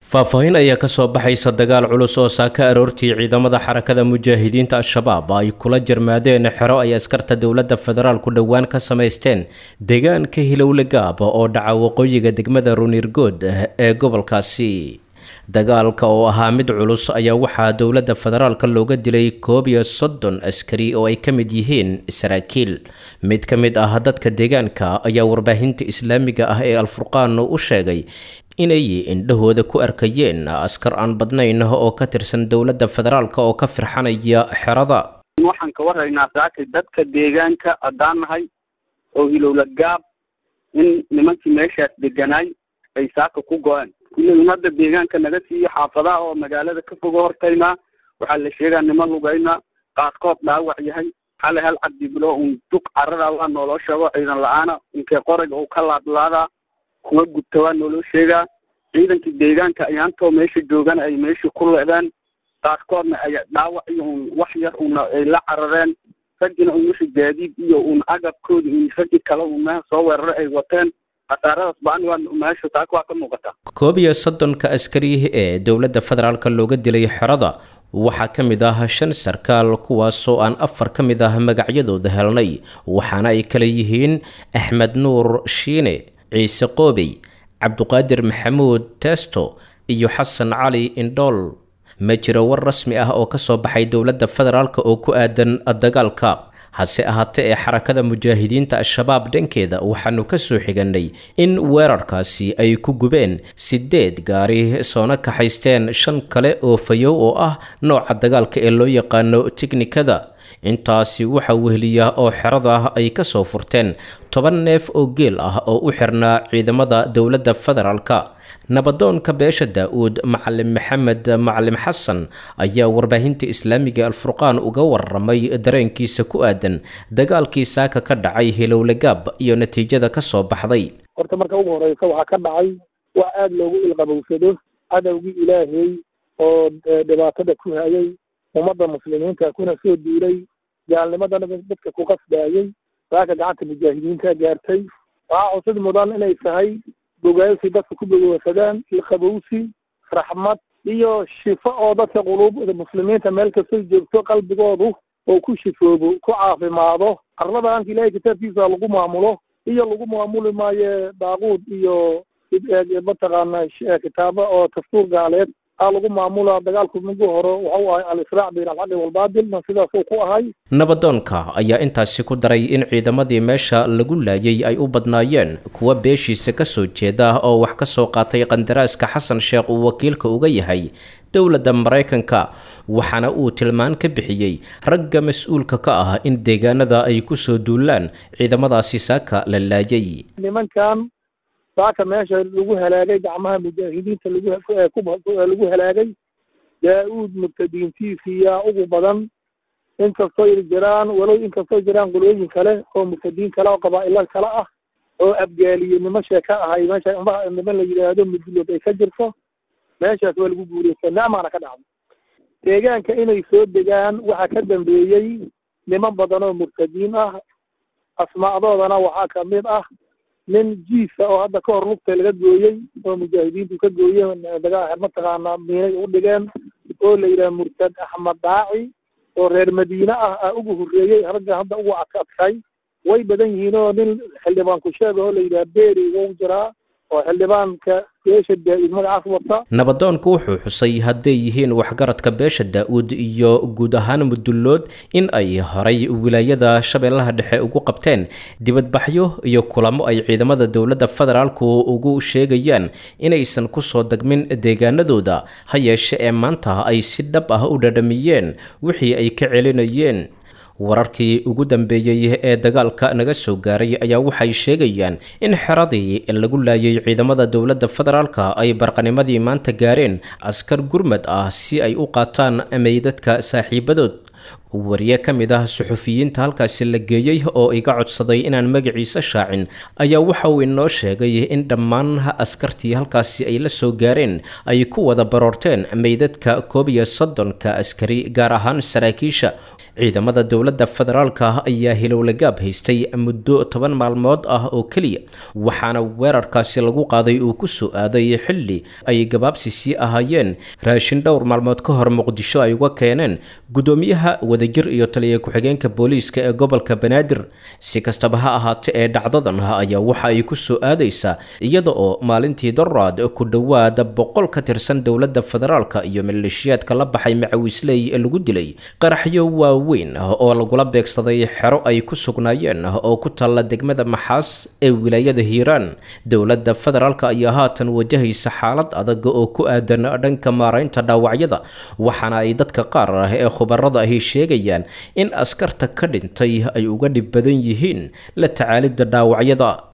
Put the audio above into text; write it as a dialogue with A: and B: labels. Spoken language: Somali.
A: faahfaahin ayaa ka soo baxaysa dagaal culus oo saaka aroortii ciidamada xarakada mujaahidiinta al-shabaab ay kula jarmaadeen xero ay askarta dowladda federaalku dhowaan ka samaysteen deegaanka hilowle gaab oo dhaca waqooyiga degmada runirgood ee gobolkaasi. dagaalka oo ahaa mid culus ayaa waxaa dowladda federaalka looga dilay 31 askari oo ay ka mid yihiin saraakiil. mid ka mid ah dadka deegaanka ayaa warbaahinta islaamiga ah ee alfurqaan u sheegay inay indhahooda ku arkayeen askar aan badnayn oo ka tirsan dowladda federaalka oo ka firxanaya xerada.
B: waxaan ka waraynaa saaka dadka deegaanka adaanahay oo hilowle gaab in nimankii meeshaas deganaay ay saaka ku go'een. hadda deegaanka naga siiyo xaafadaha oo magaalada ka fogo hortaynaa waxaa la sheegaa niman lugayna qaarkood dhaawac yahay xalay hal cabdibilo un dug carada waa nooloo sheego ciidan la-aana inkee qorayga uu ka laadlaadaa kuwa gubta waa nooloo sheegaa. ciidankii deegaanka ayaantoo meesha joogan ay meesha ku leedeen qaarkoodna ay dhaawac iyo un wax yar una ay la carareen. raggina un wixii gaadiid iyo un agabkooda un raggii kale un meha soo weerara ay wateen. khasaaradaas baan waa meesha taaka waa ka muuqata.
A: 31 askari ee dowladda federaalka looga dilay xerada waxaa ka mid ah 5 sarkaal kuwaasoo aan 4 ka mid ah magacyadooda helnay, waxaana ay kala yihiin axmed nuur shiine, ciise qoobey, cabduqaadir maxamuud testo iyo xasan cali indhool. ma jiro war rasmi ah oo ka soo baxay dowladda federaalka oo ku aadan dagaalka. hase ahaatee ee xarakada mujaahidiinta al-shabaab dhankeeda waxaanu ka soo xiganay in weerarkaasi ay ku gubeen 8 gaari soona kaxaysteen 5 kale oo fayow oo ah nooca dagaalka ee loo yaqaano tiknikada. intaasi waxa weheliya oo xerada ay ka soo furteen 10 neef oo geel ah oo u xirnaa ciidamada dowladda federaalka. nabadoonka beesha daa-uud macalin maxamed macalin xasan ayaa warbaahinta islaamiga alfurqaan uga waramay dareenkiisa ku aadan dagaalkii saaka ka dhacay hilowle gaab iyo natiijada ka soo baxday.
C: horta marka ugu horeysa waxaa ka dhacay wax aada loogu ilqabowsado cadowgii ilaahay oo dhibaatada ku hayay ummadda muslimiinta kuna soo duulay gaalnimadana dadka ku qasbayay saaka gacanta mujaahidiinta gaartay. waxaa cusud mudan inay tahay bogaasi dadka ku bogowsadaan ilqabowsi raxmad iyo shifo oo dadka quluubda muslimiinta meel kastoo joogto qalbigoodu oo ku shifoobo ku caafimaado. arladaanka ilaahay kitaabkiisa lagu maamulo iyo lagu maamuli maayo daaquud iyo mataqaana kitaaba oo dastuur gaaleed lagu maamula. dagaalku ugu hore wuxuu ahay al-israac bayna alxaqi walbaatil sidaasuu ku ahay.
A: nabadoonka ayaa intaasi ku daray in ciidamadii meesha lagu laayay ay u badnaayeen kuwa beeshiisa ka soo jeeda oo wax ka soo qaatay qandaraaska xasan sheekh uu wakiilka uga yahay dowladda maraykanka, waxaana uu tilmaan ka bixiyey ragga mas-uulka ka ah in deegaanada ay ku soo duulaan ciidamadaasi saaka la laayay.
C: nimankan saaka meesha lagu halaagay gacmaha mujaahidiinta lagu halaagay daa-uud murtadiintiisiyaa ugu badan. inkastoo inkastoo jiraan qolooyin kale oo murtadiin kale oo qabaa'ilo kale ah oo abgaaliye nimasha ka ahay meesha niman la yidhaahdo mudlood ay ka jirto. meeshaas waa lagu guuleystay nacmaana ka dhacday. deegaanka inay soo degaan waxaa ka dambeeyey niman badan oo murtadiin ah. asmaacdoodana waxaa kamid ah nin jiisa oo hadda ka hor lugta laga gooyey oo mujaahidiintu ka gooyeen mataqaana miinay u dhigeen oo la yidhaha murtad axmed daaci oo reer madiine ah ugu horreeyey ragga hadda ugu adkay. way badan yihiin oo nin xildhibaan ku sheega oo la yidhaha beeri wuu jiraa oo xildhibaanka beesha daa-uud magacaas wata.
A: nabadoonku wuxuu xusay hadday yihiin waxgaradka beesha daa-uud iyo guud ahaan mudullood in ay horay wilaayada shabeellaha dhexe ugu qabteen dibadbaxyo iyo kulamo ay ciidamada dowladda federaalku ugu sheegayaan inaysan ku soo degmin deegaanadooda, ha yeeshe ee maanta ay si dhab ah u dhadhamiyeen wixii ay ka celinayeen. wararkii ugu dambeeyey ee dagaalka naga soo gaaray ayaa waxay sheegayaan in xeradii lagu laayay ciidamada dowladda federaalka ay barqanimadii maanta gaareen askar gurmad ah si ay u qaataan meydadka saaxiibadood. wariye ka mid ah suxufiyiinta halkaasi la geeyey oo iga codsaday inaan magaciisa shaacin ayaa waxa uu inoo sheegay in dhammaan askartii halkaasi ay la soo gaareen ay ku wada baroorteen meydadka 31 askari gaar ahaan saraakiisha ciidamada dowladda federaalka ayaa hilowlagaab haystay muddo 10 maalmood ah oo kaliya waxaana weerarkaasi lagu qaaday uu ku soo aaday xilli ay gabaabsi sii ahaayeen raashin dhowr maalmood ka hor Muqdisho ay uga keeneen gudoomiyaha wadajir iyo taliye ku-xigeenka booliiska ee gobolka Banaadir si kastaba ha ahaatee ee dhacdadan ayaa waxa ay ku soo aadaysaa iyada oo maalintii daraad ku dhawaad 100 ka tirsan dowladda federaalka iyo maleeshiyaadka la baxay macawisley ee lagu dilay qaraxyo waaweyn oo lagula beegsaday xero ay ku sugnaayeen oo ku taala degmada Maxaas ee wilaayada Hiiraan dowladda federaalka ayaa haatan wajahaysa xaalad adag oo ku aadan dhanka maareynta dhaawacyada waxaana ay dadka qaar ee khubarada ahi sheegayaan in askarta ka dhintay ay uga dhib badan yihiin la tacaalida dhaawacyada